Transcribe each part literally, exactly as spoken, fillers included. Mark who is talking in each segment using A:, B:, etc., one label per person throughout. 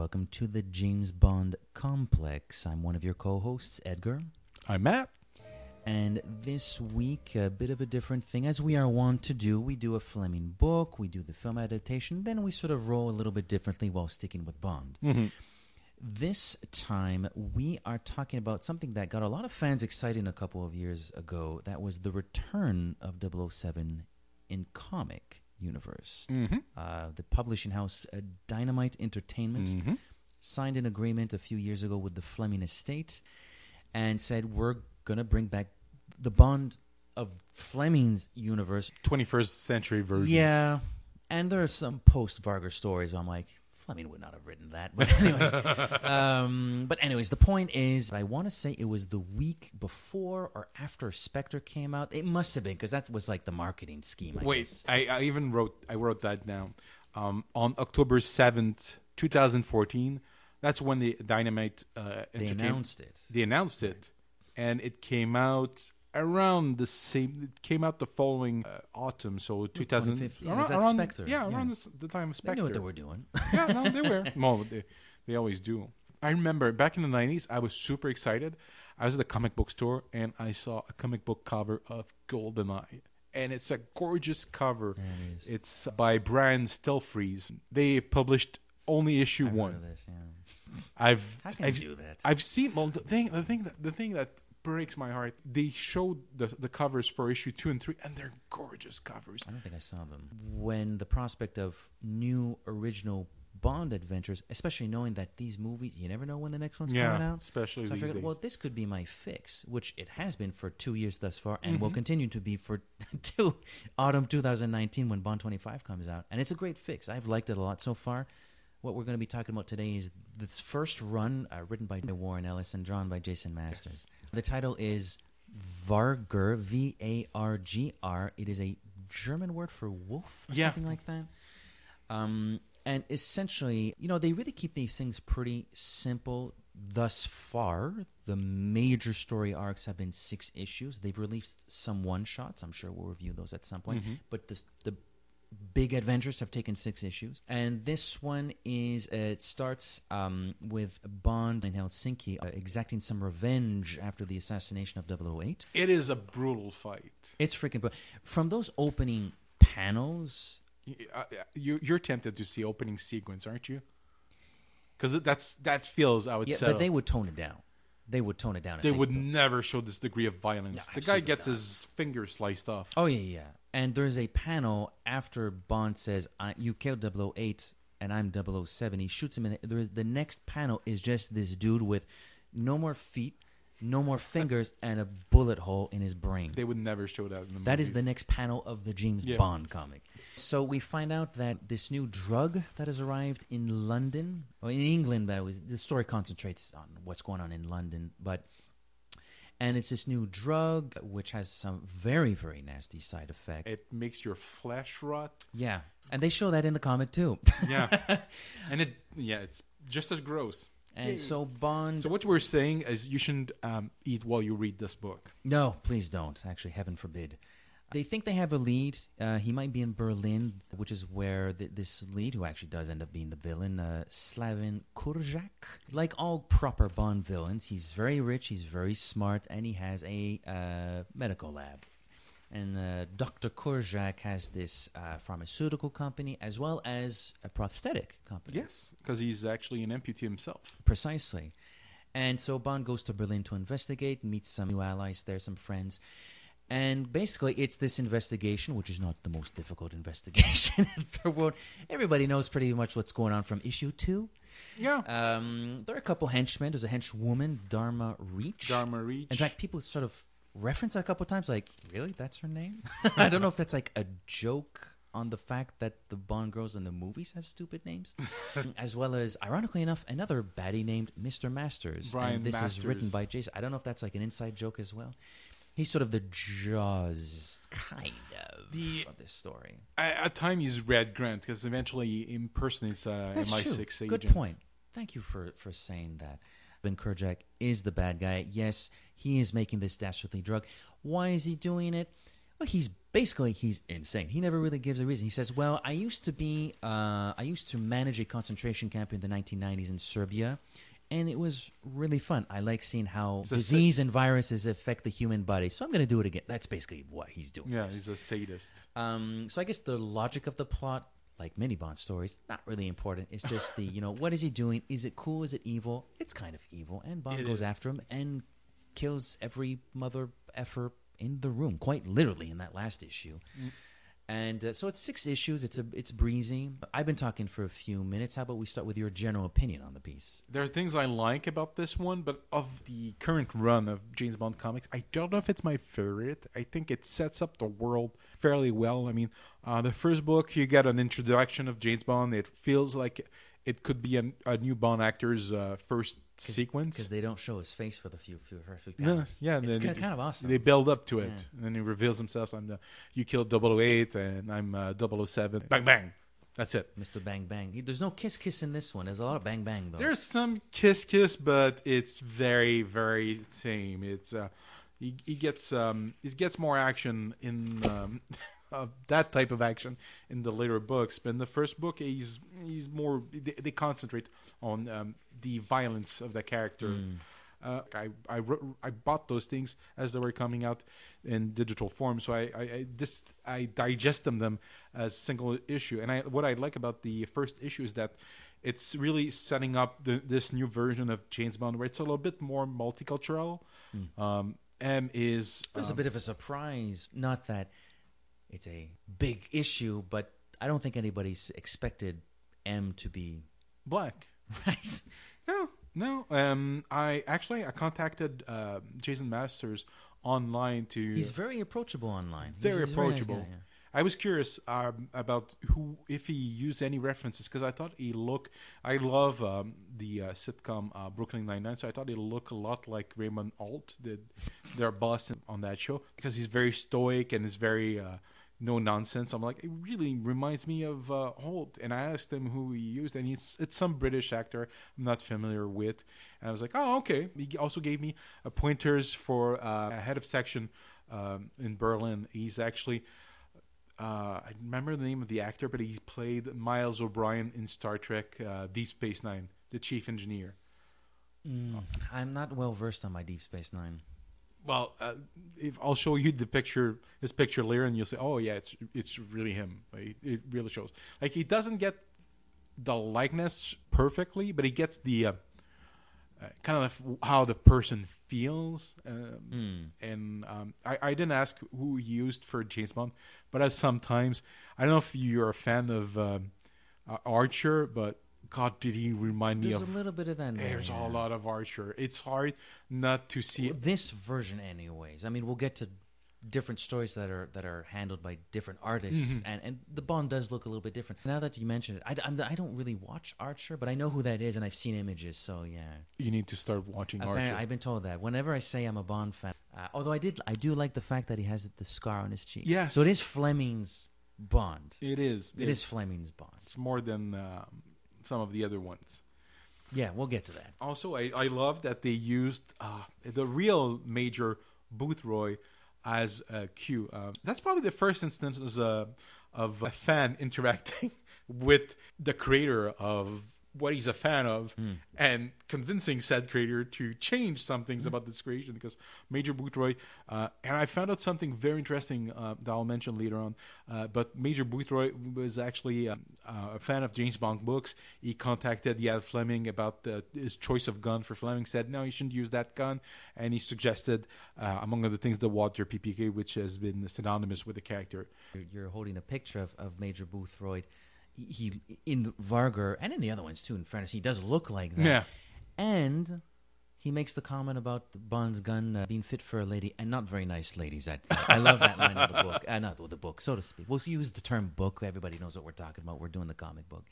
A: welcome to the James Bond Complex. I'm one of your co-hosts, Edgar.
B: I'm Matt.
A: And this week, a bit of a different thing. As we are wont to do, we do a Fleming book, we do the film adaptation, then we sort of roll a little bit differently while sticking with Bond.
B: Mm-hmm.
A: This time, we are talking about something that got a lot of fans excited a couple of years ago. That was the return of double oh seven in comic universe.
B: Mm-hmm.
A: Uh, the publishing house uh, Dynamite Entertainment
B: Mm-hmm.
A: signed an agreement a few years ago with the Fleming estate and said, we're going to bring back the Bond of Fleming's universe.
B: twenty-first century version.
A: Yeah, and there are some post-Varga stories where I'm like, Fleming would not have written that. But anyways, um, but anyways, the point is, I want to say it was the week before or after Spectre came out. It must have been, because that was like the marketing scheme, I
B: Wait,
A: guess.
B: I, I even wrote I wrote that down. Um, on October seventh, twenty fourteen, that's when the Dynamite uh,
A: They
B: Entertain-
A: announced it.
B: They announced it, and it came out around the same. It came out the following uh, autumn, so two thousand
A: twenty fifteen.
B: Around,
A: Was that
B: around-
A: Spectre?
B: Yeah,
A: Yeah.
B: around the, the time of
A: They
B: Spectre.
A: knew what they were doing.
B: Yeah, no, they were. Well, they, they always do. I remember back in the nineties, I was super excited. I was at a comic book store, and I saw a comic book cover of GoldenEye. And it's a gorgeous cover.
A: Yeah, it is.
B: It's by Brian Stelfreeze. They published only issue
A: I've
B: one.
A: heard of this, yeah.
B: I've
A: How can
B: I've,
A: you do that?
B: I've seen well, the thing the thing that the thing that breaks my heart. They showed the the covers for issue two and three, and they're gorgeous covers.
A: I don't think I saw them. When the prospect of new original Bond adventures, especially knowing that these movies, you never know when the next one's coming
B: Yeah,
A: out.
B: especially
A: So I
B: these
A: figured,
B: days.
A: well, this could be my fix, which it has been for two years thus far, and
B: Mm-hmm.
A: will continue to be for two autumn twenty nineteen when Bond twenty-five comes out. And it's a great fix. I've liked it a lot so far. What we're going to be talking about today is this first run, uh, written by Warren Ellis and drawn by Jason Masters.
B: Yes.
A: The title is Vargr, V A R G R. It is a German word for wolf or
B: Yeah.
A: something like that. Um, and essentially, you know, they really keep these things pretty simple thus far. The major story arcs have been six issues. They've released some one-shots. I'm sure we'll review those at some point.
B: Mm-hmm.
A: But this, the big adventures have taken six issues. And this one is, uh, it starts um, with Bond in Helsinki uh, exacting some revenge after the assassination of double oh eight.
B: It is a brutal fight.
A: It's freaking br- From those opening panels...
B: Y- uh, you you're tempted to see opening sequence, aren't you? Because that's that feels I would
A: Yeah,
B: say
A: but they would tone it down. They would tone it down.
B: they
A: and
B: would
A: make-
B: never show this degree of violence.
A: No,
B: the guy
A: absolutely
B: gets
A: not.
B: his finger sliced off.
A: Oh, yeah, yeah. And there's a panel after Bond says, I, you killed double oh eight and I'm double oh seven. He shoots him in the, there is, the next panel is just this dude with no more feet, no more fingers, and a bullet hole in his brain.
B: They would never show that in the
A: That is
B: movies.
A: the next panel of the James
B: Yeah.
A: Bond comic. So we find out that this new drug that has arrived in London, or in England, but it was, the story concentrates on what's going on in London, but and it's this new drug which has some very, very nasty side effects.
B: It makes your flesh rot.
A: Yeah, and they show that in the comic too.
B: Yeah, and it yeah it's just as gross.
A: And so Bond...
B: So what we're saying is you shouldn't um, eat while you read this book.
A: No, please don't. Actually, heaven forbid. They think they have a lead. Uh, he might be in Berlin, which is where th- this lead, who actually does end up being the villain, uh, Slavin Kurzak. Like all proper Bond villains, he's very rich, he's very smart, and he has a uh, medical lab. And uh, Doctor Kurzak has this uh, pharmaceutical company as well as a prosthetic company.
B: Yes, because he's actually an amputee himself.
A: Precisely. And so Bond goes to Berlin to investigate, meets some new allies there, some friends. And basically, it's this investigation, which is not the most difficult investigation in the world. Everybody knows pretty much what's going on from issue two.
B: Yeah,
A: Um, there are a couple henchmen. There's a henchwoman, Dharma Reach.
B: Dharma Reach.
A: In fact, people sort of reference that a couple of times, like, really? That's her name? I don't know if that's like a joke on the fact that the Bond girls in the movies have stupid names, as well as, ironically enough, another baddie named Mister Masters.
B: Brian
A: and this
B: Masters.
A: is written by Jason. I don't know if that's like an inside joke as well. He's sort of the Jaws, kind of,
B: The-
A: of this story.
B: At, at time he's Red Grant because eventually he impersonates uh,
A: That's
B: M I
A: true.
B: six agent.
A: Good point. Thank you for, for saying that. Ben Kurjak is the bad guy. Yes, he is making this dastardly drug. Why is he doing it? Well, he's basically he's insane. He never really gives a reason. He says, "Well, I used to be, uh, I used to manage a concentration camp in the nineteen nineties in Serbia, and it was really fun. I like seeing how
B: He's a
A: disease and viruses affect the human body. So I'm going to do it again." That's basically what he's doing.
B: Yeah,
A: Yes.
B: he's a sadist.
A: Um, so I guess the logic of the plot, like many Bond stories, not really important. It's just the, you know, what is he doing? Is it cool? Is it evil? It's kind of evil. And Bond
B: It
A: goes
B: is.
A: after him and kills every mother effer in the room, quite literally in that last issue.
B: Mm.
A: And uh, so it's six issues. It's a it's breezy. I've been talking for a few minutes. How about we start with your general opinion on the piece?
B: There are things I like about this one, but of the current run of James Bond comics, I don't know if it's my favorite. I think it sets up the world fairly well. I mean, uh, the first book, you get an introduction of James Bond. It feels like it could be an, a new Bond actor's uh, first sequence.
A: Because they don't show his face for the few, few first few
B: No,
A: panels.
B: yeah,
A: it's
B: they-
A: kind,
B: they-
A: kind of awesome.
B: They build up to it,
A: Yeah.
B: and then he reveals himself. I'm the you killed double oh eight, and I'm uh, double oh seven. Bang bang, that's it.
A: Mister Bang Bang. He- There's no kiss kiss in this one. There's a lot of bang bang though.
B: There's some kiss kiss, but it's very very same. It's uh, he, he gets um he gets more action in um, of that type of action in the later books. But in the first book, he's he's more they, they concentrate on um, the violence of the character.
A: Mm.
B: Uh, I I wrote, I bought those things as they were coming out in digital form, so I I, I this I digest them them as single issue. And I what I like about the first issue is that it's really setting up the, this new version of James Bond, where it's a little bit more multicultural.
A: Mm.
B: Um, M is
A: There's a
B: um,
A: bit of a surprise. Not that it's a big issue, but I don't think anybody's expected M to be
B: black.
A: right.
B: No, no. Um, I actually I contacted uh, Jason Masters online to.
A: He's very approachable online. He's-
B: Very
A: he's a nice
B: approachable.
A: guy, yeah.
B: I was curious um, about who, if he used any references, because I thought he looked. I love um, the uh, sitcom uh, Brooklyn Nine Nine, so I thought he looked a lot like Raymond Alt, the, their boss on that show, because he's very stoic and is very uh, no nonsense. I'm like, it really reminds me of uh, Holt, and I asked him who he used, and it's it's some British actor I'm not familiar with, and I was like, oh, okay. He also gave me uh, pointers for uh, a head of section um, in Berlin. He's actually. Uh, I remember the name of the actor, but he played Miles O'Brien in Star Trek uh, Deep Space Nine, the chief engineer.
A: Mm, I'm not well versed on my Deep Space Nine.
B: Well, uh, if I'll show you the picture, his picture later, and you'll say, "Oh yeah, it's it's really him." Like, it really shows. Like he doesn't get the likeness perfectly, but he gets the uh, uh, kind of how the person feels. Um,
A: Mm.
B: And um, I, I didn't ask who he used for James Bond, but as sometimes I don't know if you're a fan of um, uh, Archer, but God, did he remind me
A: There's
B: of?
A: a little bit of that in there.
B: There's
A: yeah.
B: a lot of Archer. It's hard not to see it.
A: This version, anyways. I mean, we'll get to different stories that are that are handled by different artists,
B: Mm-hmm.
A: and, and the Bond does look a little bit different. Now that you mentioned it, I, I'm, I don't really watch Archer, but I know who that is, and I've seen images. So yeah,
B: You need to start watching
A: Apparently,
B: Archer.
A: I've been told that whenever I say I'm a Bond fan, uh, although I did, I do like the fact that he has the scar on his cheek.
B: Yes.
A: So it is Fleming's Bond.
B: It is.
A: It is Fleming's Bond.
B: It's more than um, some of the other ones.
A: Yeah, we'll get to that.
B: Also, I, I love that they used uh, the real Major Boothroyd as a Q. Uh, that's probably the first instance as a, of a fan interacting with the creator of what he's a fan of
A: Mm.
B: and convincing said creator to change some things about this creation, because Major Boothroyd, uh, and I found out something very interesting uh, that I'll mention later on, uh, but Major Boothroyd was actually um, uh, a fan of James Bond books. He contacted Ian Fleming about the, his choice of gun for Fleming, said, no, you shouldn't use that gun, and he suggested, uh, among other things, the Walter P P K, which has been synonymous with the character.
A: You're- You're holding a picture of, of Major Boothroyd. He, he in Vargar and in the other ones too. In fairness, he does look like that.
B: Yeah.
A: And he makes the comment about Bond's gun uh, being fit for a lady, and not very nice ladies. I, I love that line of the book. Uh, not the book, so to speak. We'll use the term book. Everybody knows what we're talking about. We're doing the comic book.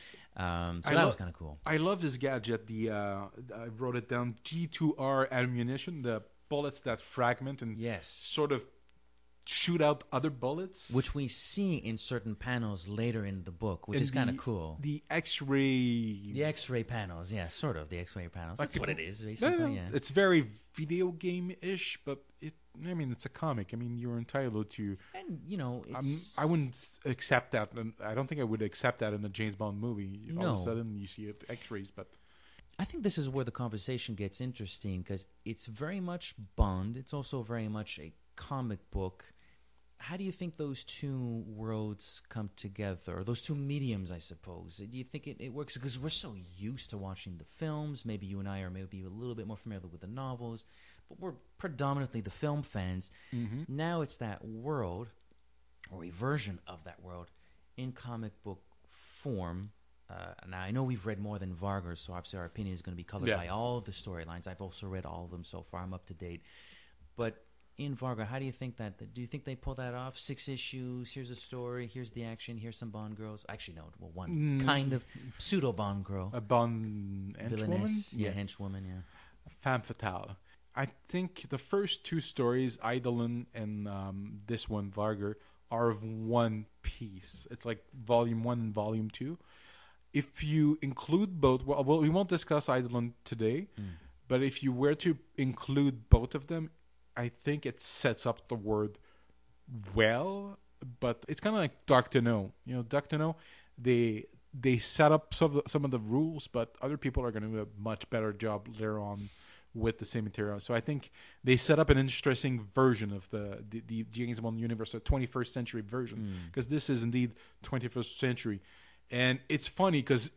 A: Um, so
B: I
A: that
B: lo-
A: was kind of cool.
B: I love this gadget. The uh, I wrote it down. G two R ammunition, the bullets that fragment and
A: Yes.
B: sort of shoot out other bullets,
A: which we see in certain panels later in the book, which
B: And
A: is kind of
B: the-
A: cool.
B: The X-ray,
A: The X-ray panels, yeah, sort of the X-ray panels.
B: Like
A: That's
B: the-
A: what it is,
B: No,
A: basically.
B: no,
A: Yeah.
B: it's very video game-ish, but it. I mean, it's a comic. I mean, you're entitled to.
A: And you know,
B: I'm,
A: it's
B: I wouldn't s- accept that. And I don't think I would accept that in a James Bond movie. All of
A: No.
B: a sudden, you see it X-rays, but
A: I think this is where the conversation gets interesting because it's very much Bond. It's also very much a comic book. How do you think those two worlds come together? Or those two mediums, I suppose. Do you think it, it works? Because we're so used to watching the films. Maybe you and I are maybe a little bit more familiar with the novels, but we're predominantly the film fans. Now it's that world, or a version of that world, in comic book form. Uh, now, I know we've read more than Vargas, so obviously our opinion is going to be colored
B: Yeah.
A: by all the storylines. I've also read all of them so far. I'm up to date. But in Vargas, how do you think that? Do you think they pull that off? Six issues, here's a story, here's the action, here's some Bond girls. Actually, no, well, one
B: Mm.
A: kind of pseudo Bond girl.
B: a Bond henchwoman,
A: Villainess, yeah, henchwoman, yeah.
B: femme fatale. I think the first two stories, Eidolon and um, this one, Vargar, are of one piece. It's like volume one and volume two. If you include both, well, well we won't discuss Eidolon today, but if you were to include both of them, I think it sets up the word well. But it's kind of like Doctor No. You know, Doctor No, they they set up some of the, some of the rules, but other people are going to do a much better job later on with the same material. So I think they set up an interesting version of the the, the James Bond universe, a twenty-first century version, because this is indeed twenty-first century, and it's funny because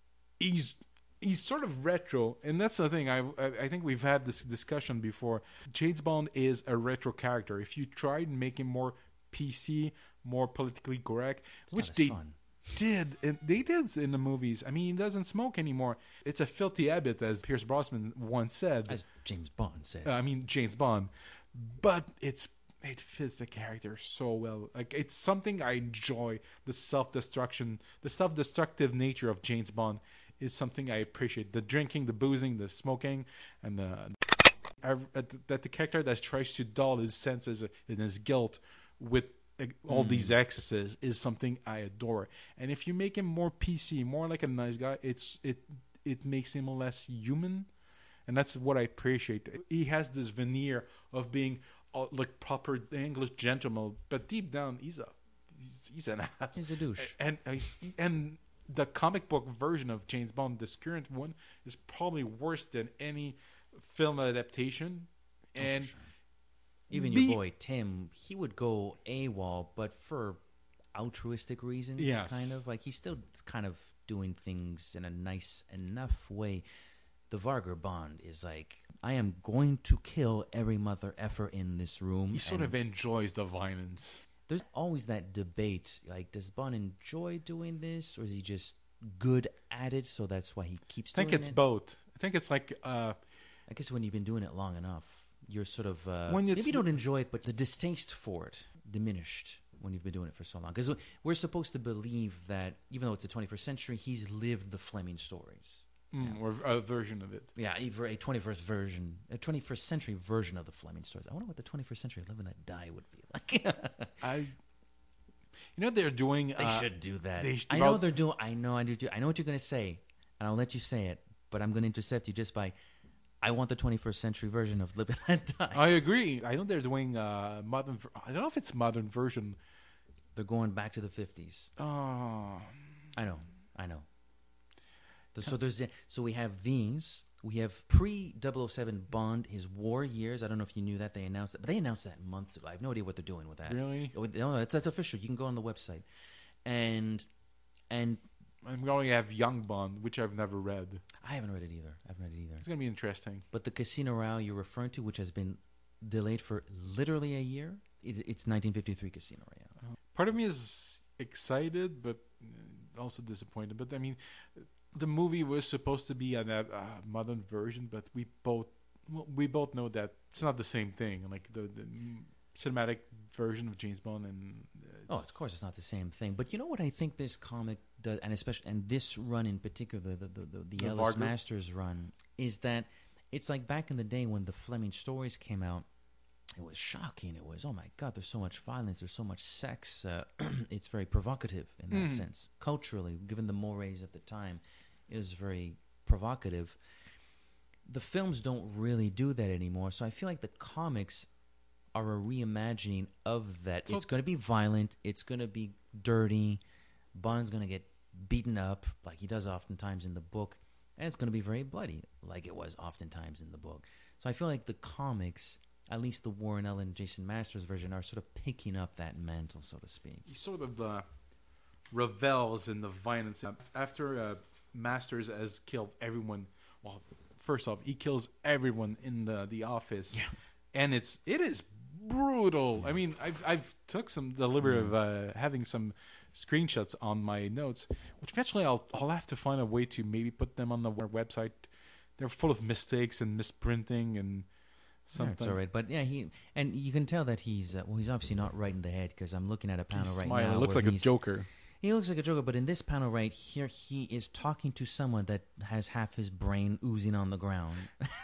B: he's he's sort of retro, and that's the thing. I I I think we've had this discussion before. James Bond is a retro character. If you tried and make him more P C, more politically correct,
A: It's
B: which
A: not as
B: they
A: fun.
B: did, and they did in the movies. I mean, he doesn't smoke anymore. It's a filthy habit, as Pierce Brosnan once said.
A: As James Bond said.
B: Uh, I mean, James Bond, but it's it fits the character so well. Like, it's something I enjoy. The self-destruction, the self-destructive nature of James Bond is something I appreciate. The drinking, the boozing, the smoking, and the I, that the character that tries to dull his senses and his guilt with all these excesses is something I adore. And if you make him more P C, more like a nice guy, it's it it makes him less human, and that's what I appreciate. He has this veneer of being uh, like proper English gentleman, but deep down he's a he's, he's an ass.
A: He's a douche.
B: And he's, and the comic book version of James Bond, this current one, is probably worse than any film adaptation. And
A: sure. Even
B: me-
A: your boy Tim, he would go AWOL, but for altruistic reasons,
B: Yes.
A: kind of. Like, he's still kind of doing things in a nice enough way. The Vargar Bond is like, I am going to kill every mother effer in this room.
B: he sort
A: and
B: of enjoys the violence.
A: there's always that debate. Like, does Bond enjoy doing this, or is he just good at it, so that's why he keeps
B: I think
A: doing
B: it's
A: it?
B: both. I think it's like uh,
A: I guess when you've been doing it long enough, you're sort of uh,
B: When
A: maybe
B: it's-
A: you don't enjoy it, but the distaste for it diminished when you've been doing it for so long. Because we're supposed to believe that even though it's the twenty-first century, he's lived the Fleming stories.
B: mm, or a version of it.
A: Yeah, either a twenty-first version, a twenty-first century version of the Fleming stories. I wonder what the twenty-first century Live and Let Die would be like.
B: I, you know, they're doing.
A: They
B: uh,
A: should do that.
B: they sh-
A: I know
B: well-
A: they're doing. I know. I do. I know what you're going to say, and I'll let you say it. But I'm going to intercept you just by. I want the twenty-first century version of Live and Let Die.
B: I agree. I know they're doing uh, modern. ver- I don't know if it's modern version.
A: They're going back to the fifties.
B: Oh,
A: I know, I know. So there's so we have these. We have pre double oh seven Bond, his war years. I don't know if you knew that they announced that, but they announced that months ago. I have no idea what they're doing with that.
B: Really?
A: Oh, No, that's, that's official. You can go on the website, and and
B: I'm going to have Young Bond, which I've never read.
A: I haven't read it either. I haven't read it either.
B: It's gonna be interesting.
A: But the Casino Royale you're referring to, which has been delayed for literally a year, it, it's nineteen fifty-three Casino Royale.
B: Part of me is excited, but uh, also disappointed. But I mean, the movie was supposed to be a uh, modern version, but we both well, we both know that it's not the same thing. Like the, the cinematic version of James Bond, and uh,
A: Oh, of course, it's not the same thing. But you know what I think this comic does, and especially and this run in particular, the the the, the,
B: The
A: Ellis
B: Vargas?
A: Masters run, is that it's like back in the day when the Fleming stories came out. it was shocking. It was, oh my God, there's so much violence, there's so much sex. Uh, it's very provocative in that
B: Mm.
A: sense. Culturally, given the mores of the time, it was very provocative. The films don't really do that anymore, so I feel like the comics are a reimagining of that.
B: So-
A: It's going to be violent, it's going to be dirty, Bond's going to get beaten up like he does oftentimes in the book, and it's going to be very bloody like it was oftentimes in the book. So I feel like the comics, at least the Warren Ellis, Jason Masters version, are sort of picking up that mantle, so to speak.
B: He sort of uh, revels in the violence after uh, Masters has killed everyone. Well, first off, he kills everyone in the the office,
A: Yeah.
B: and it's it is brutal. I mean, I've I've took some the liberty of uh, having some screenshots on my notes, which eventually I'll I'll have to find a way to maybe put them on the website. They're full of mistakes and misprinting and
A: Yeah,
B: something.
A: it's all right, but yeah, he and you can tell that he's uh, well. He's obviously not right in the head because I'm looking at a panel
B: He's
A: right
B: smiling.
A: now.
B: It looks
A: where
B: like a
A: he's-
B: Joker.
A: He looks like a joker, but in this panel right here, he is talking to someone that has half his brain oozing on the ground.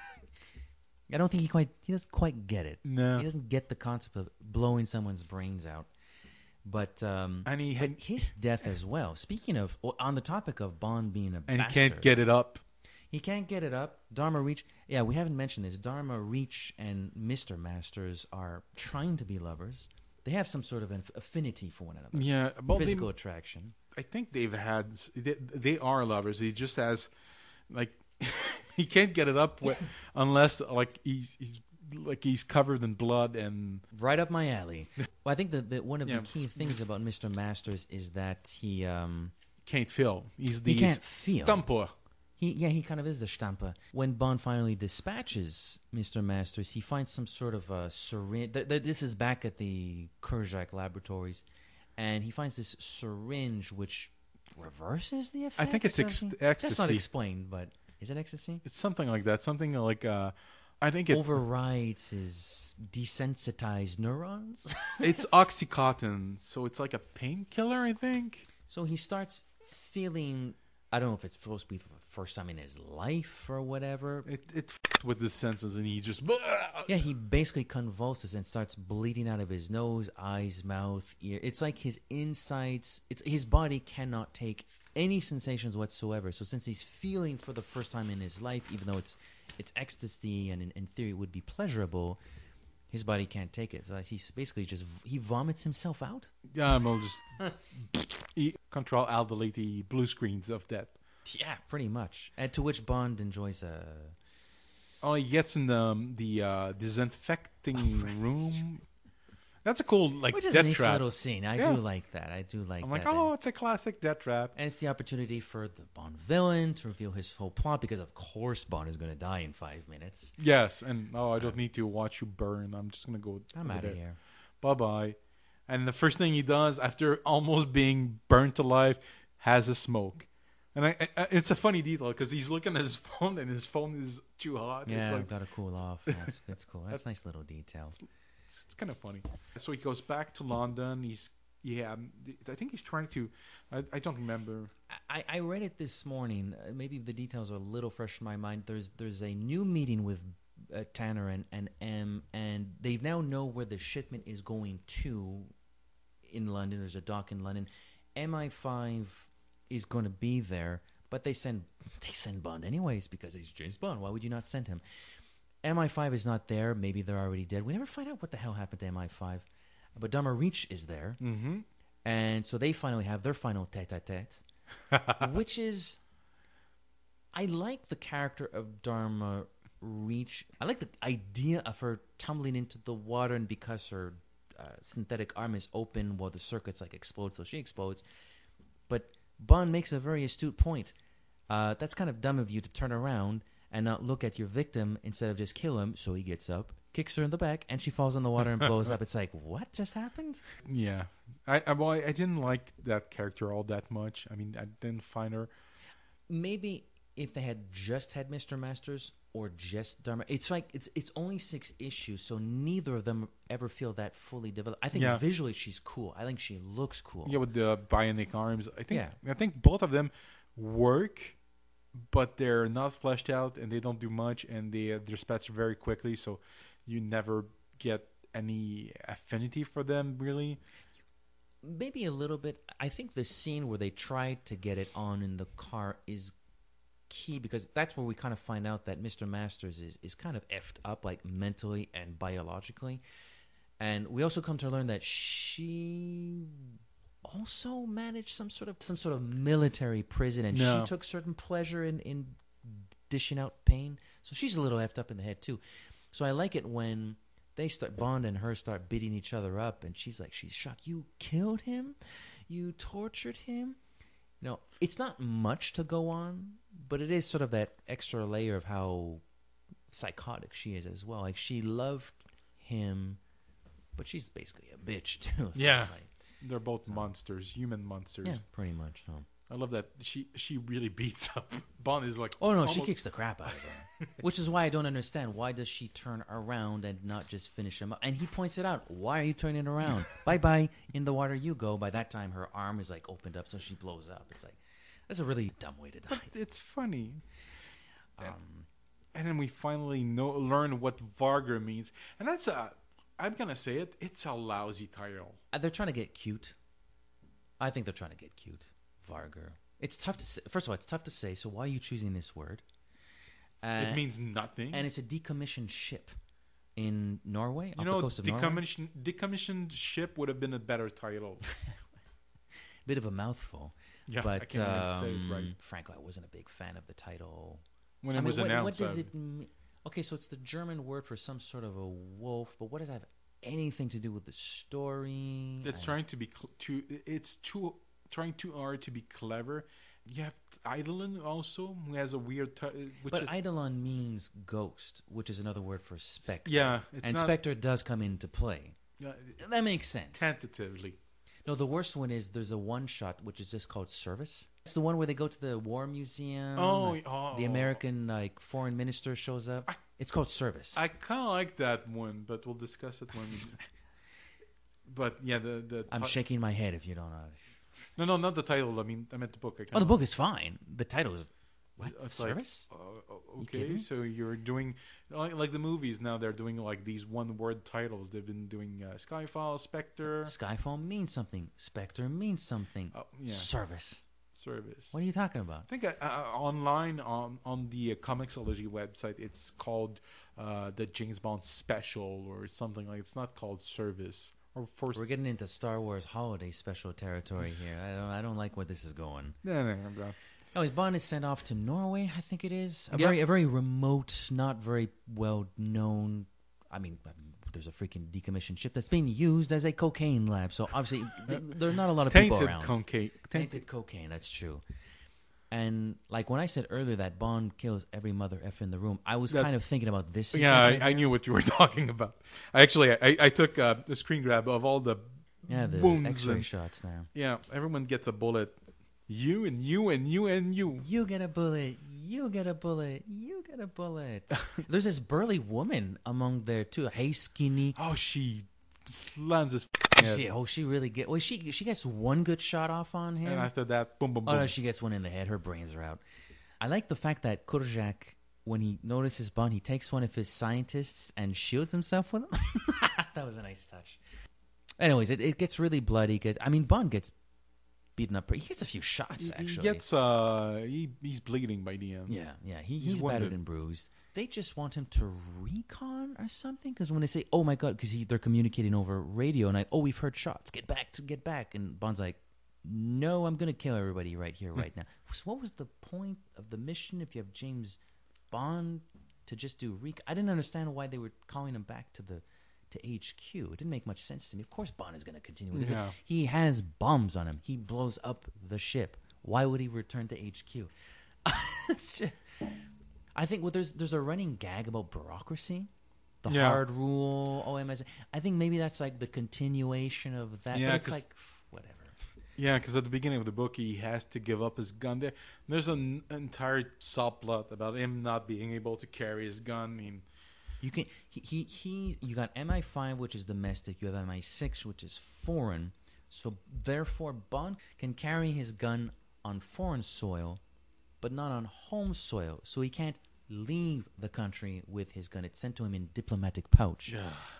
A: I don't think he quite he doesn't quite get it.
B: No.
A: He doesn't get the concept of blowing someone's brains out. But um,
B: And he
A: but his death as well. Speaking of, well, on the topic of Bond being a
B: and he
A: bastard,
B: can't get it up.
A: he can't get it up. Dharma Reach, yeah, we haven't mentioned this. Dharma Reach and Mister Masters are trying to be lovers. They have some sort of an affinity for one another.
B: Yeah, well, they-
A: Physical attraction.
B: I think they've had they, they are lovers. He just has like he can't get it up with, unless like he's he's like he's covered in blood and
A: Right up my alley. Well, I think that, that one of
B: Yeah.
A: the key things about Mister Masters is that he um
B: can't feel. He's the
A: he can't feel.
B: stumper.
A: He yeah he kind of is a stamper. When Bond finally dispatches Mister Masters, he finds some sort of a syringe. Th- th- this is back at the Kerjak laboratories, and he finds this syringe which reverses the effect.
B: I think it's ex-
A: That's not
B: ecstasy.
A: explained, but is it ecstasy?
B: It's something like that. Something like uh, I think it,
A: Overrides his desensitized neurons.
B: it's oxycontin, so it's like a painkiller. I think.
A: So he starts feeling, I don't know if it's supposed to be for the first time in his life or whatever.
B: It it f- with his senses, and he just
A: Yeah, he basically convulses and starts bleeding out of his nose, eyes, mouth, ear. It's like his insides, it's his body cannot take any sensations whatsoever. So since he's feeling for the first time in his life, even though it's it's ecstasy and in, in theory it would be pleasurable, his body can't take it. So he's basically just, he vomits himself out.
B: yeah, we'll just he, control alt delete the blue screens of that.
A: Yeah, pretty much. And to which Bond enjoys a...
B: Oh, he gets in the um, the uh, disinfecting room. That's a cool like
A: Which is
B: death
A: a nice
B: trap.
A: little scene. I
B: Yeah.
A: do like that. I do like
B: I'm
A: that.
B: like, oh, it's a classic death trap.
A: And it's the opportunity for the Bond villain to reveal his whole plot because, of course, Bond is going to die in five minutes.
B: Yes, and oh, I don't need to watch you burn. I'm just gonna go.
A: I'm out of here.
B: Bye bye. And the first thing he does after almost being burnt alive has a smoke. And I, I, it's a funny detail because he's looking at his phone and his phone is too hot.
A: Yeah,
B: it's
A: I've
B: like,
A: got to cool off. That's, that's cool. That's a nice little detail.
B: it's, it's kind of funny. So he goes back to London. He's yeah, I think he's trying to. I, I don't remember.
A: I, I read it this morning. Uh, maybe the details are a little fresh in my mind. There's there's a new meeting with uh, Tanner and, and M, and they now know where the shipment is going to in London. There's a dock in London. M I five is going to be there, but they send they send Bond anyways because he's James Bond. Why would you not send him? M I five is not there. Maybe they're already dead. We never find out what the hell happened to M I five. But Dharma Reach is there.
B: Mm-hmm.
A: And so they finally have their final tete-a-tete, which is... I like the character of Dharma Reach. I like the idea of her tumbling into the water, and because her uh, synthetic arm is open while the circuits like explode, so she explodes. But Bond makes a very astute point. Uh, that's kind of dumb of you to turn around and not look at your victim instead of just kill him. So he gets up, kicks her in the back, and she falls in the water and blows up. It's like, what just happened?
B: Yeah, I I, well, I didn't like that character all that much. I mean, I didn't find her.
A: Maybe if they had just had Mister Masters or just Dharma, it's like it's it's only six issues, so neither of them ever feel that fully developed. I think
B: Yeah.
A: visually she's cool. I think she looks cool.
B: Yeah, with the bionic arms. I think
A: Yeah.
B: I think both of them work, but they're not fleshed out and they don't do much and they uh, dispatch very quickly. So you never get any affinity for them, really.
A: Maybe a little bit. I think the scene where they try to get it on in the car is key because that's where we kind of find out that Mister Masters is, is kind of effed up, like mentally and biologically. And we also come to learn that she also managed some sort of some sort of military prison, and
B: No.
A: she took certain pleasure in, in dishing out pain. So she's a little effed up in the head too. So I like it when they start Bond and her start beating each other up, and she's like, she's shocked. You killed him, you tortured him. You know, it's not much to go on, but it is sort of that extra layer of how psychotic she is as well. Like she loved him, but she's basically a bitch too. So
B: Yeah.
A: it's like,
B: They're both monsters, human monsters.
A: yeah, pretty much. So.
B: I love that she she really beats up. Bond is like,
A: Oh no,
B: almost-
A: she kicks the crap out of him. Which is why I don't understand. Why does she turn around and not just finish him up? And he points it out. Why are you turning around? Bye bye. In the water you go. By that time, her arm is like opened up, so she blows up. It's like that's a really dumb way to die.
B: But it's funny.
A: Um,
B: And then we finally know learn what Varga means, and that's a. I'm gonna say it. It's a lousy title.
A: they're trying to get cute. I think they're trying to get cute. Varger. It's tough to say. First of all, it's tough to say. So why are you choosing this word? Uh,
B: It means nothing.
A: and it's a decommissioned ship in Norway,
B: you
A: off
B: know,
A: the coast of Norway.
B: decommissioned decommissioned ship would have been a better title.
A: Bit of a mouthful.
B: Yeah,
A: but
B: I can't even say it
A: um,
B: right.
A: frankly, I wasn't a big fan of the title.
B: When it
A: I mean,
B: was
A: what,
B: announced,
A: what does
B: uh,
A: it mean? Okay, so it's the German word for some sort of a wolf, but what does that have anything to do with the story?
B: it's
A: I-
B: trying to be cl- too. It's too trying too hard to be clever. You have Eidolon also, who has a weird. T- which
A: But
B: is,
A: Eidolon means ghost, which is another word for spectre.
B: yeah, it's
A: and
B: not,
A: spectre does come into play.
B: uh,
A: That makes sense.
B: tentatively.
A: No, the worst one is there's a one shot which is just called Service. It's the one where they go to the war museum.
B: Oh, oh,
A: the American like foreign minister shows up.
B: I-
A: It's called Service.
B: I kind of like that one, but we'll discuss it when. we... But yeah, the the.
A: I'm
B: ti-
A: shaking my head if you don't know.
B: No, no, not the title. I mean, I meant the book. I
A: Oh, the
B: kinda-
A: book is fine. The title is what?
B: It's like,
A: Service?
B: uh,
A: You
B: okay,
A: kidding?
B: so you're doing like, like the movies now. They're doing like these one-word titles. They've been doing uh, Skyfall, Spectre,
A: Skyfall means something. Spectre means something.
B: oh, yeah,
A: Service.
B: Service.
A: What are you talking about?
B: I think uh, uh, online on on the uh, Comixology website, it's called uh, the James Bond Special or something like. It's not called Service or for.
A: We're getting into Star Wars holiday special territory here. I don't. I don't like where this is going.
B: No, no, no, no.
A: Anyways, Bond is sent off to Norway. I think it is a
B: Yeah.
A: very, a very remote, not very well known. I mean, I mean, there's a freaking decommissioned ship that's being used as a cocaine lab. So obviously, th- there are not a lot of people
B: Tainted
A: around.
B: cocaine. Tainted.
A: Tainted cocaine. That's true. And like when I said earlier that Bond kills every mother F in the room, I was
B: That's-
A: kind of thinking about this.
B: Yeah,
A: sequence right
B: I, I
A: here.
B: knew what you were talking about. I actually, I, I took uh, a screen grab of all the
A: Yeah, the
B: wounds
A: X-ray
B: and-
A: shots there.
B: yeah. Everyone gets a bullet. You and you and you and you.
A: You get a bullet. You get a bullet. You get a bullet. There's this burly woman among there too. Hey, skinny.
B: Oh, she slams his head.
A: She, oh, she really get. Well, she she gets one good shot off on him.
B: And after that, boom, boom,
A: Oh
B: boom.
A: no, she gets one in the head. Her brains are out. I like the fact that Kurjak, when he notices Bond, he takes one of his scientists and shields himself with them. That was a nice touch. Anyways, it, it gets really bloody. Good. I mean, Bond gets beaten up. He gets a few shots
B: He-
A: actually.
B: He gets, uh, he, he's bleeding by the end.
A: Yeah, yeah. He,
B: He's
A: he's battered
B: wounded.
A: and bruised. They just want him to recon or something. Because when they say, "Oh my god," because they're communicating over radio, and like, "Oh, we've heard shots. Get back to get back." And Bond's like, "No, I'm gonna kill everybody right here, right now." So what was the point of the mission if you have James Bond to just do recon? I didn't understand why they were calling him back to the to H Q. It didn't make much sense to me. Of course, Bond is gonna continue with it.
B: Yeah.
A: He has bombs on him. He blows up the ship. Why would he return to H Q? It's just, I think well, there's there's a running gag about bureaucracy, the
B: Yeah.
A: hard rule, O M S. I think maybe that's like the continuation of that.
B: Yeah,
A: but it's
B: 'cause-
A: like whatever.
B: Yeah, because at the beginning of the book, he has to give up his gun. There, there's an entire subplot about him not being able to carry his gun. I mean,
A: You can he, he he you got M I five, which is domestic. You have M I six, which is foreign. So therefore, Bond can carry his gun on foreign soil, but not on home soil. So he can't leave the country with his gun. It's sent to him in diplomatic pouch.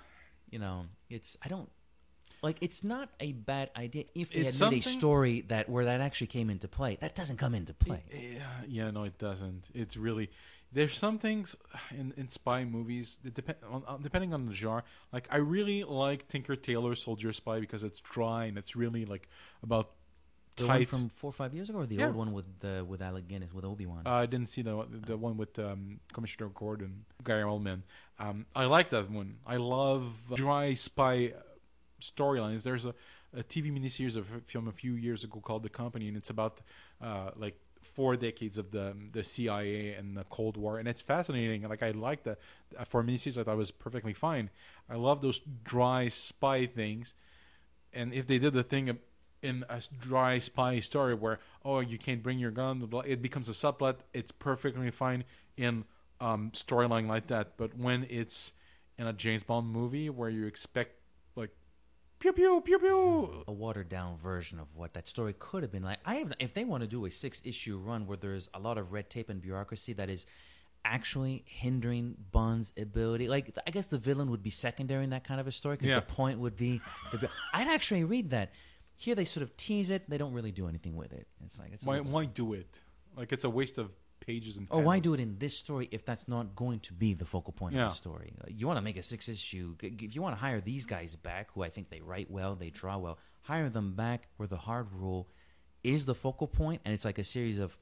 A: You know, it's I don't like. It's not a bad idea if they
B: It's
A: had made a
B: something-
A: story that where that actually came into play. That doesn't come into play.
B: Yeah, yeah, no, it doesn't. It's really there's some things in, in spy movies that depend on, on- depending on the genre. Like I really like Tinker Tailor Soldier Spy because it's dry and it's really like about
A: The one
B: tight.
A: from four or five years ago, or the
B: Yeah.
A: old one with the with Alec Guinness with Obi Wan.
B: Uh, I didn't see the the one with um, Commissioner Gordon, Gary Oldman. Um, I like that one. I love dry spy storylines. There's a, a T V miniseries of a film a few years ago called The Company, and it's about uh, like four decades of the the C I A and the Cold War, and it's fascinating. Like I like that for a miniseries. I thought it was perfectly fine. I love those dry spy things, and if they did the thing in a dry spy story where oh you can't bring your gun, it becomes a subplot. It's perfectly fine in um, storyline like that. But when it's in a James Bond movie where you expect like pew pew pew pew,
A: A watered down version of what that story could have been like. I have, if they want to do a six issue run where there's a lot of red tape and bureaucracy that is actually hindering Bond's ability, like I guess the villain would be secondary in that kind of a story because
B: Yeah.
A: the point would be, the, I'd actually read that. Here they sort of tease it; they don't really do anything with it. It's like it's a
B: why
A: little-
B: why do it? Like it's a waste of pages and
A: Or why
B: panels.
A: do it in this story if that's not going to be the focal point
B: Yeah.
A: of the story? Uh, You want to make a six issue. g- If you want to hire these guys back, who I think they write well, they draw well, hire them back where the hard rule is the focal point, and it's like a series of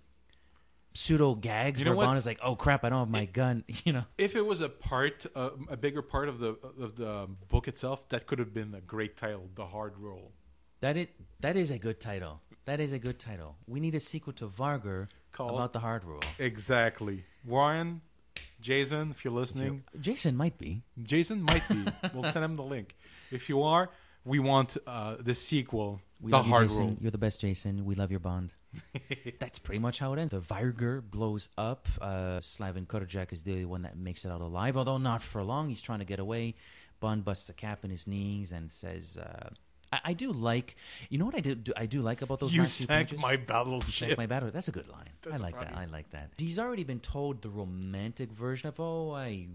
A: pseudo gags
B: You know
A: where
B: what?
A: Bond is like, "Oh crap, I don't have my gun," you know.
B: If it was a part, uh, a bigger part of the of the book itself, that could have been a great title, The Hard Role.
A: That is that is a good title. That is a good title. We need a sequel to Varger
B: Called-
A: about the hard rule.
B: Exactly. Warren, Jason, if you're listening,
A: Jason might be.
B: Jason might be. We'll send him the link. If you are, we want uh, the sequel,
A: We
B: The
A: love you,
B: Hard
A: Jason.
B: Role.
A: You're the best, Jason. We love your Bond. That's pretty much how it ends. The Varger blows up. Uh, Slavin Korjak is the one that makes it out alive, although not for long. He's trying to get away. Bond busts a cap in his knees and says, uh, I, I do like, you know what I do, do I do like about those
B: You
A: last few
B: sank
A: pages?
B: my
A: Sank
B: battleship.
A: my battery. That's a good line.
B: That's
A: I like
B: funny.
A: that. I like that. He's already been told the romantic version of, oh, I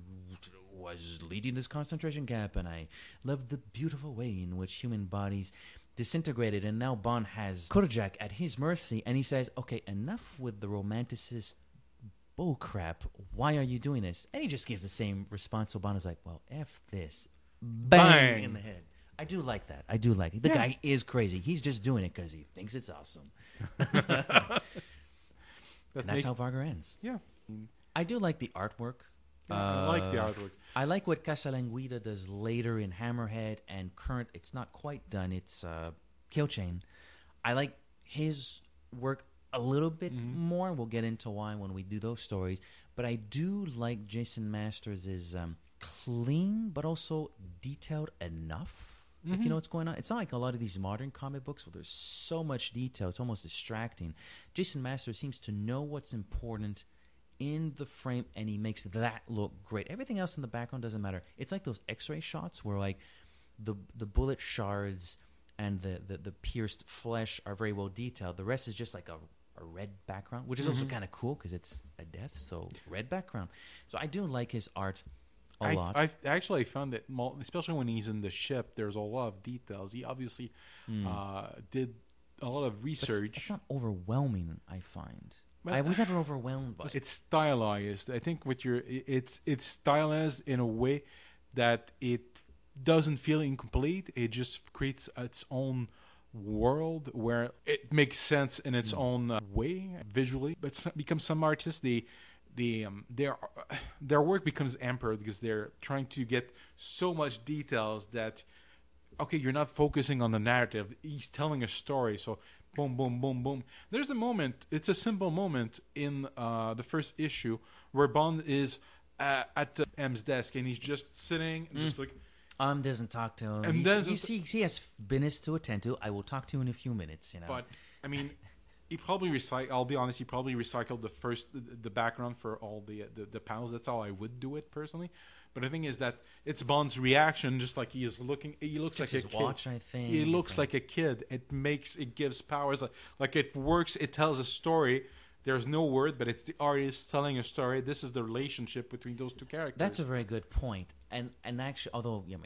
A: was leading this concentration camp and I loved the beautiful way in which human bodies disintegrated. And now Bond has Korjak at his mercy and he says, okay, enough with the romanticist bullcrap. Why are you doing this? And he just gives the same response. So Bond is like, well, F this. Bang,
B: Bang.
A: in the head. I do like that. I do like it. The
B: Yeah.
A: guy is crazy. He's just doing it because he thinks it's awesome.
B: That
A: And that's
B: makes,
A: how Varger ends.
B: yeah.
A: I do like the artwork.
B: I like the
A: Uh,
B: artwork.
A: I like what Casalanguida does later in Hammerhead and current. It's not quite done. It's uh, Kill Chain. I like his work a little bit more. We'll get into why when we do those stories. But I do like Jason Masters is um, clean, but also detailed enough. Like, you know what's going on? It's not like a lot of these modern comic books where there's so much detail. It's almost distracting. Jason Masters seems to know what's important in the frame, and he makes that look great. Everything else in the background doesn't matter. It's like those X-ray shots where, like, the the bullet shards and the, the, the pierced flesh are very well detailed. The rest is just like a, a red background, which is also kind of cool because it's a death, so red background. So I do like his art a
B: I,
A: lot.
B: I actually found that, mul- especially when he's in the ship, there's a lot of details. He obviously uh, did a lot of
A: But it's-
B: research.
A: It's not overwhelming, I find.
B: But-
A: I was never overwhelmed by it.
B: It's stylized. I think with your i- it's it's stylized in a way that it doesn't feel incomplete. It just creates its own world where it makes sense in its own uh, way visually. But some, becomes some artists they they um, their their work becomes emperor because they're trying to get so much details that okay, you're not focusing on the narrative. He's telling a story, so boom, boom, boom, boom. There's a moment. It's a simple moment in uh, the first issue where Bond is uh, at uh, M's desk and he's just sitting, and just like
A: Um doesn't talk to him.
B: And
A: He's-
B: then
A: he's-
B: just-
A: he, he has business to attend to. I will talk to you in a few minutes. You know.
B: But I mean, he probably recycle. I'll be honest. He probably recycled the first the, the background for all the, the the panels. That's how I would do it personally. But the thing is that it's Bond's reaction, just like he is looking. He looks
A: Checks
B: like a
A: his
B: kid.
A: watch, I think.
B: He
A: It's
B: looks like a kid. It makes it gives powers. Like, like it works. It tells a story. There's no word, but it's the artist telling a story. This is the relationship between those two characters.
A: That's a very good point. And and actually, although I mean,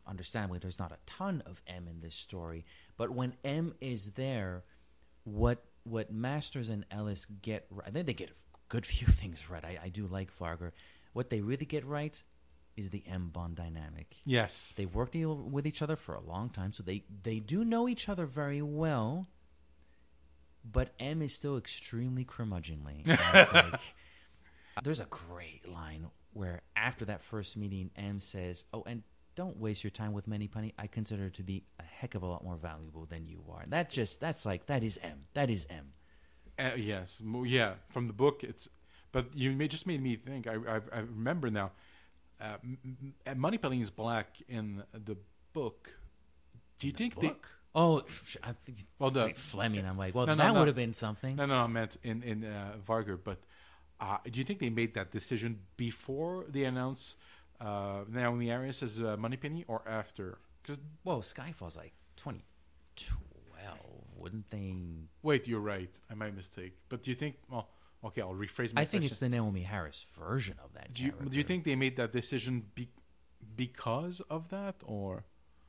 A: understandably, there's not a ton of M in this story, but when M is there, what what Masters and Ellis get right, I think they get a good few things right. I, I do like Varger. What they really get right is the M Bond dynamic.
B: Yes.
A: They've worked with each other for a long time, so they, they do know each other very well, but M is still extremely curmudgeonly. It's like, there's a great line where after that first meeting, M says, oh, and don't waste your time with Moneypenny. I consider her to be a heck of a lot more valuable than you are. That just, that's like, that is M. That is M.
B: Uh, yes. Mo- Yeah. From the book, it's. But you may, just made me think. I, I, I remember now. Uh, M- M- Moneypenny is black in the book. Do you think they?
A: Book? Oh, I think
B: Well, the-
A: Fleming. I'm like, well,
B: No, no,
A: that
B: no.
A: would have been something.
B: No, no, I meant in in uh, Varger. But uh, do you think they made that decision before they announced uh, Naomi Harris as uh, Moneypenny, or after? Because
A: Whoa, Skyfall's like twenty twelve. Wouldn't they?
B: wait, you're right. I might mistake. But do you think? Well, okay, I'll rephrase my
A: I think
B: question.
A: it's the Naomi Harris version of that.
B: Do you,
A: character.
B: do you think they made that decision be, because of that, or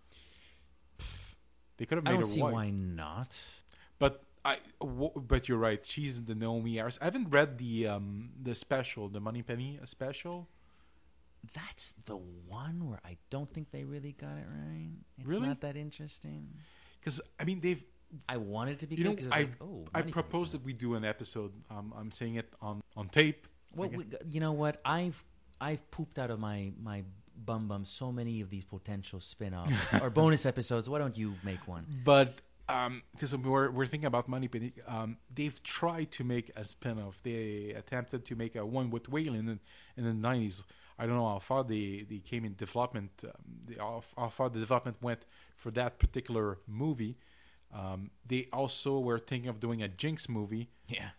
B: they could have
A: I
B: made
A: don't
B: her
A: see
B: white?
A: why not.
B: But I, w- but you're right. She's the Naomi Harris. I haven't read the um the special, the Moneypenny special.
A: That's the one where I don't think they really got it right. It's
B: Really?
A: not that interesting.
B: Because I mean, they've.
A: I wanted to be
B: You
A: good
B: know,
A: because
B: I
A: like, oh,
B: I
A: Moneypenny's
B: propose
A: good.
B: that we do an episode. Um, I'm saying it on on tape.
A: Well,
B: Okay.
A: we, you know what? I've I've pooped out of my my bum bum so many of these potential spin-offs or bonus episodes. Why don't you make one?
B: But um, because we're we're thinking about Moneypenny, um, they've tried to make a spin-off. They attempted to make a one with Whalen in, in the nineties. I don't know how far they, they came in development. Um, the, how, how far the development went for that particular movie. Um, they also were thinking of doing a Jinx movie.
A: Yeah,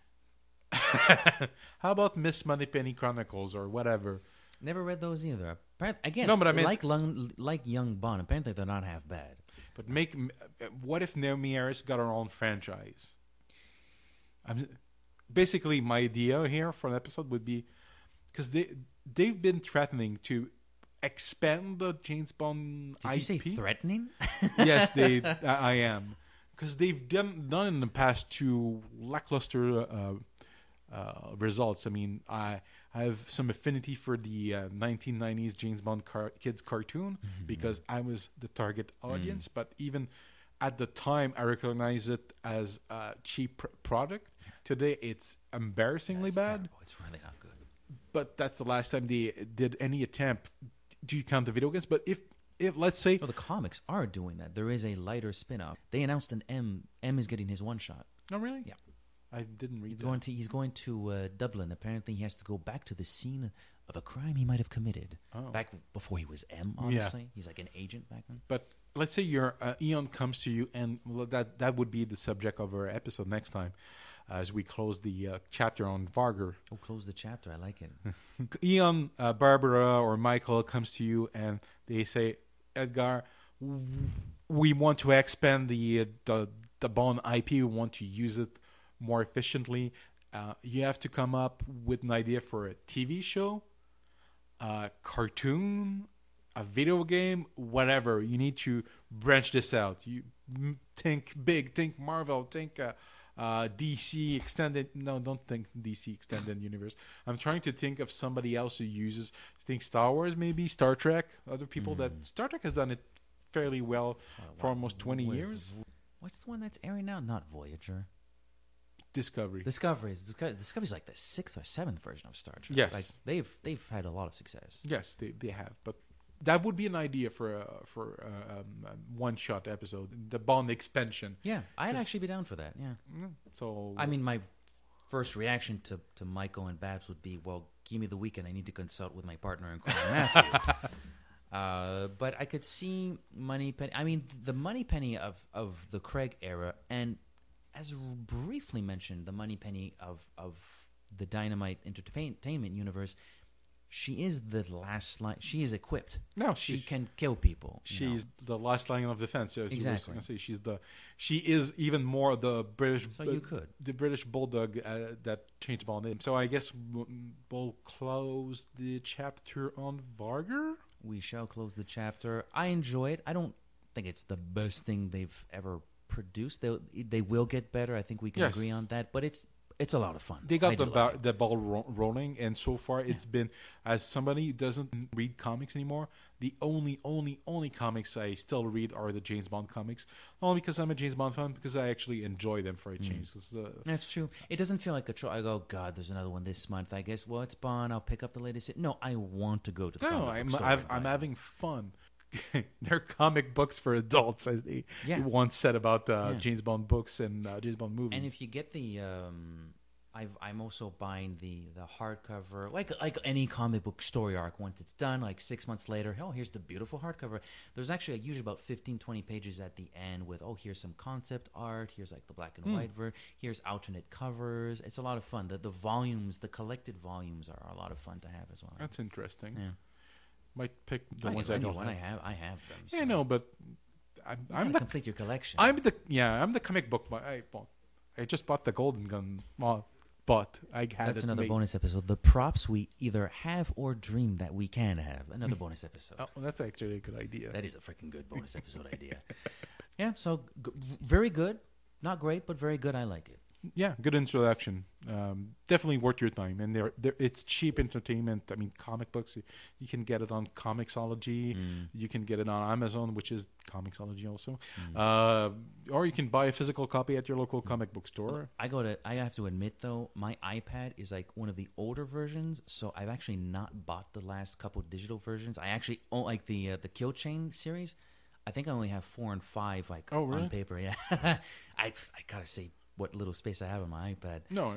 B: How about Miss Moneypenny Chronicles or whatever?
A: never read those either. Apparent- Again,
B: No, but I mean-
A: like Lung, like Young Bond. Apparently, they're not half bad.
B: But make uh, what if Naomi Harris got her own franchise? I'm, basically, my idea here for an episode would be because they they've been threatening to expand the James Bond
A: Did
B: I P.
A: you say threatening?
B: Yes, they. I, I am because they've done done in the past two lackluster uh, uh, results. I mean, I. I have some affinity for the uh, nineteen nineties James Bond car- kids cartoon because I was the target audience. But even at the time, I recognized it as a cheap pr- product. Today, it's embarrassingly
A: That's
B: bad.
A: terrible. It's really not good.
B: But that's the last time they did any attempt. Do you count the video games? But if, if let's say,
A: Well, the comics are doing that. There is a lighter spin-off. They announced an M. M is getting his one shot.
B: no, really,
A: Yeah.
B: I didn't read
A: He's
B: that.
A: going to he's going to uh, Dublin. Apparently, he has to go back to the scene of a crime he might have committed
B: Oh.
A: back before he was M. Honestly, he's like an agent back then.
B: But let's say your uh, Eon comes to you, and well, that that would be the subject of our episode next time, uh, as we close the uh, chapter on Varger.
A: Oh, close the chapter. I like it.
B: Eon, uh, Barbara, or Michael comes to you, and they say, "Edgar, w- we want to expand the uh, the the Bond I P. We want to use it more efficiently. Uh, you have to come up with an idea for a T V show, a cartoon, a video game, whatever. You need to branch this out. You m- think big, think Marvel, think uh, uh, D C extended. No, don't think D C extended universe. I'm trying to think of somebody else who uses. Think Star Wars, maybe Star Trek. Other people that Star Trek has done it fairly well for almost twenty
A: With-
B: years.
A: What's the one that's airing now? Not Voyager.
B: Discovery.
A: Discovery. is- Disco- Discovery's like the sixth or seventh version of Star Trek.
B: Yes.
A: Like they've they've had a lot of success.
B: Yes, they, they have, but that would be an idea for a for a, um, a one shot episode, the Bond expansion.
A: Yeah, I'd
B: 'Cause-
A: actually be down for that. Yeah.
B: Mm, So
A: I mean, my first reaction to, to Michael and Babs would be, well, give me the weekend. I need to consult with my partner in crime, Matthew. uh, but I could see Moneypenny. I mean, the Moneypenny of, of the Craig era, and as briefly mentioned, the Moneypenny of, of the Dynamite Entertainment universe, she is the last line. She is equipped.
B: no,
A: She
B: she
A: can kill people. you know.
B: she's the last line of defense. Yes,
A: Exactly.
B: You were gonna say she's the she is even more the British.
A: So you could.
B: the British bulldog uh, that changed Bond name. So I guess w- we'll close the chapter on Varger.
A: we shall close the chapter. I enjoy it. I don't think it's the best thing they've ever produced. They they will get better. I think we can
B: Yes.
A: agree on that. But it's it's a lot of fun.
B: They got
A: I
B: the
A: do
B: ba-
A: like it.
B: the ball ro- rolling, and so far it's been, as somebody who doesn't read comics anymore, the only only only comics I still read are the James Bond comics. Not only because I'm a James Bond fan, because I actually enjoy them for a change. 'Cause, uh,
A: That's true. It doesn't feel like a chore. I go, God, there's another one this month. I guess, well, it's Bond. I'll pick up the latest. No, I want to go to the
B: no,
A: comic book
B: I'm
A: store
B: I've,
A: and buy
B: I'm
A: it.
B: having fun. They're comic books for adults, as they
A: Yeah.
B: once said about uh,
A: Yeah.
B: James Bond books and uh, James Bond movies.
A: And if you get the, um, I've, I'm also buying the the hardcover, like like any comic book story arc. Once it's done, like six months later, oh, here's the beautiful hardcover. There's actually usually about fifteen, twenty pages at the end with, oh, here's some concept art. Here's like the black and white version. Here's alternate covers. It's a lot of fun. The the volumes, the collected volumes, are a lot of fun to have as well.
B: That's interesting.
A: Yeah.
B: Might pick the
A: I,
B: ones
A: I
B: I
A: know
B: don't
A: one I
B: have.
A: have. I have them.
B: Yeah,
A: so
B: no, but I'm,
A: you
B: I'm
A: gotta
B: the
A: complete your collection.
B: I'm the yeah I'm the comic book. bu- I bought, I just bought the Golden Gun. Well, but I had
A: That's
B: it
A: another
B: made.
A: bonus episode. The props we either have or dream that we can have. Another bonus episode.
B: Oh, that's actually a good idea.
A: That is a freaking good bonus episode idea. Yeah, so g- very good. Not great, but very good. I like it.
B: Yeah, good introduction. Um, definitely worth your time, and they're, they're it's cheap entertainment. I mean, comic books you, you can get it on Comixology.
A: Mm.
B: You can get it on Amazon, which is Comixology also,
A: Mm.
B: uh, or you can buy a physical copy at your local comic book store.
A: I go to. I have to admit though, my iPad is like one of the older versions, so I've actually not bought the last couple digital versions. I actually own like the uh, the Kill Chain series. I think I only have four and five like
B: Oh, really?
A: on paper. Yeah, I I gotta say what little space I have on my iPad.
B: No,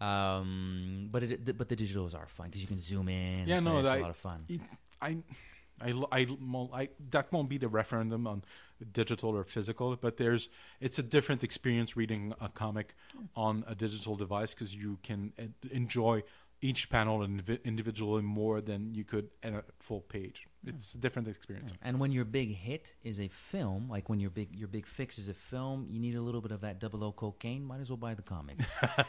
A: Um, but it, but the digitals are fun because you can zoom in.
B: Yeah,
A: it's,
B: no,
A: it's
B: that-
A: a lot of fun.
B: it, I, I, lo- I, mo- I, that won't be the referendum on digital or physical, but there's it's a different experience reading a comic on a digital device because you can en- enjoy each panel indivi- individually more than you could in a full page. It's a different experience.
A: And when your big hit is a film, like when your big your big fix is a film, you need a little bit of that double O cocaine. Might as well buy the comics.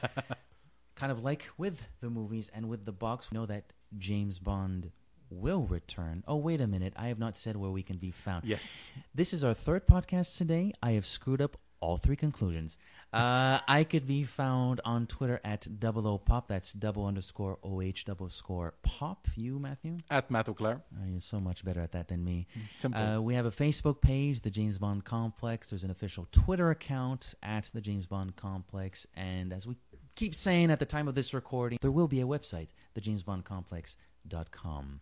A: Kind of like with the movies and with the box, we know that James Bond will return. Oh, wait a minute. I have not said where we can be found.
B: Yes.
A: This is our third podcast today. I have screwed up all three conclusions. Uh, I could be found on Twitter at double O pop. That's double underscore O H double score pop. You, Matthew?
B: At Matt O'Clair.
A: Oh, you're so much better at that than me.
B: Simple.
A: Uh, we have a Facebook page, the James Bond Complex. There's an official Twitter account at the James Bond Complex. And as we keep saying at the time of this recording, there will be a website, the james bond complex dot com.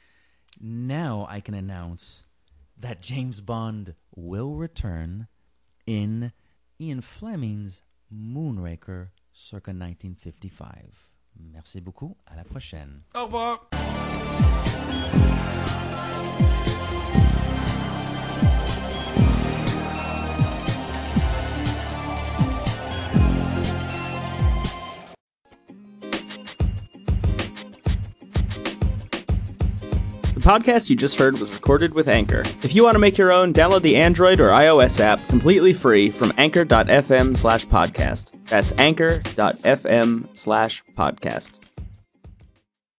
A: Now I can announce that James Bond will return in Ian Fleming's Moonraker circa nineteen fifty-five. Merci beaucoup. À la prochaine.
B: Au revoir.
C: The podcast you just heard was recorded with Anchor. If you want to make your own, download the Android or iOS app completely free from anchor dot f m slash podcast. That's anchor dot f m slash podcast.